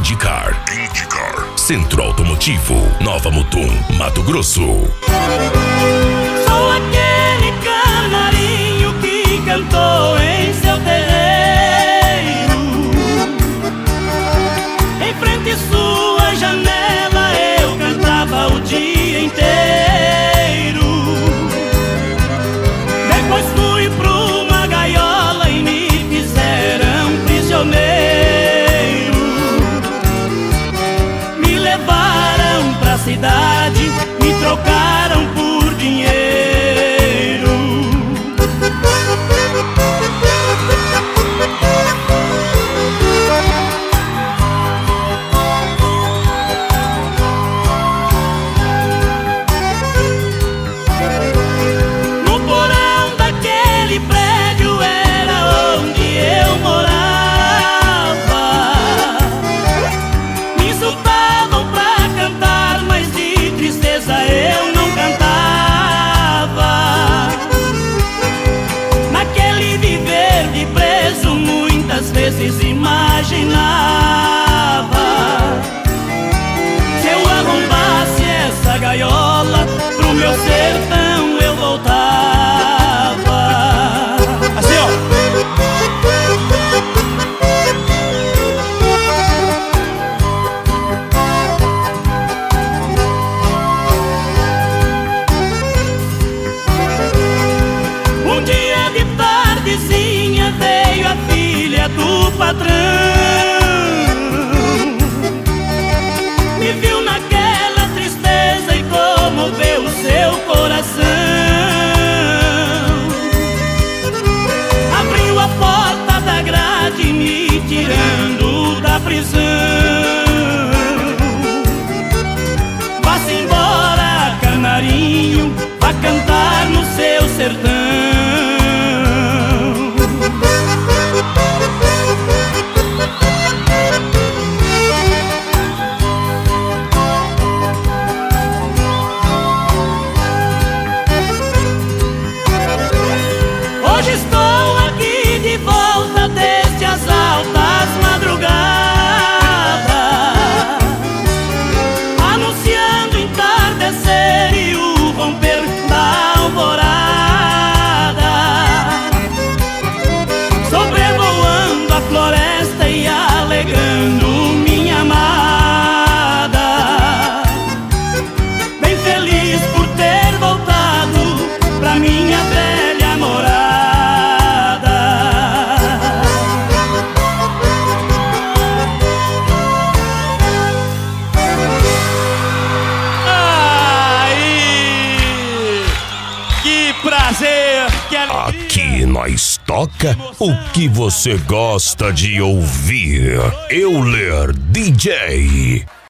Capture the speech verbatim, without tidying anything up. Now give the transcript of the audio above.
Indicar. Indicar. Centro Automotivo, Nova Mutum, Mato Grosso. Sou aquele canarinho que cantou em seu terreiro. Em frente à sua janela eu cantava o dia inteiro. Depois fui pra uma gaiola e me fizeram prisioneiro. Me levaram pra cidade, me trocaram por dinheiro. No porão daquele prédio era onde eu morava. Me insultavam pra cantar, mas de tristeza eu não cantava. Naquele viver de preso muitas vezes imaginava: se eu arrombasse essa gaiola, pro meu sertão eu voltava. Assim, ó. Um dia de tardezinha veio a filha do patrão. Me viu naquela tristeza e comoveu o seu coração. Abriu a porta da grade me tirando da prisão. Vá-se embora, canarinho, vá cantar no seu sertão. Hoje estou aqui de volta desde as altas madrugadas, anunciando o entardecer e o romper da alvorada, sobrevoando a floresta e alegrando minha amada. Bem feliz por ter voltado pra minha velha morada. Aí! Que prazer! Que alegria! Aqui nós toca o que você gosta de ouvir. Euler D J.